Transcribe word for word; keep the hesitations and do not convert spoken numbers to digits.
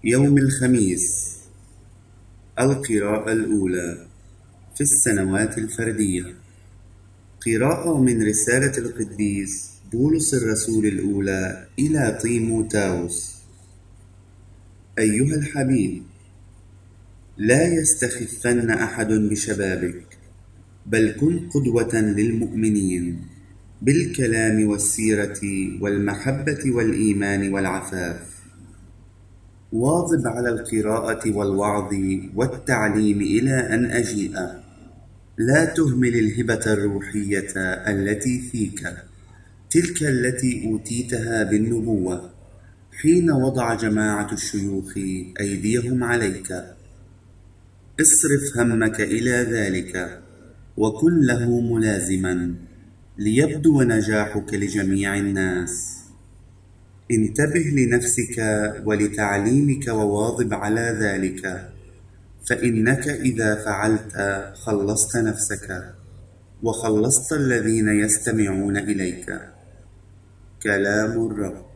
يوم الخميس. القراءة الأولى في السنوات الفردية. قراءة من رسالة القديس بولس الرسول الأولى إلى طيموثاوس. أيها الحبيب، لا يستخفن أحد بشبابك، بل كن قدوة للمؤمنين بالكلام والسيرة والمحبة والإيمان والعفاف. واظب على القراءة والوعظ والتعليم إلى أن أجيء. لا تهمل الهبة الروحية التي فيك، تلك التي أوتيتها بالنبوة حين وضع جماعة الشيوخ أيديهم عليك. اصرف همك إلى ذلك وكن له ملازما، ليبدو نجاحك لجميع الناس. انتبه لنفسك ولتعليمك وواظب على ذلك، فإنك إذا فعلت خلصت نفسك وخلصت الذين يستمعون إليك. كلام الرب.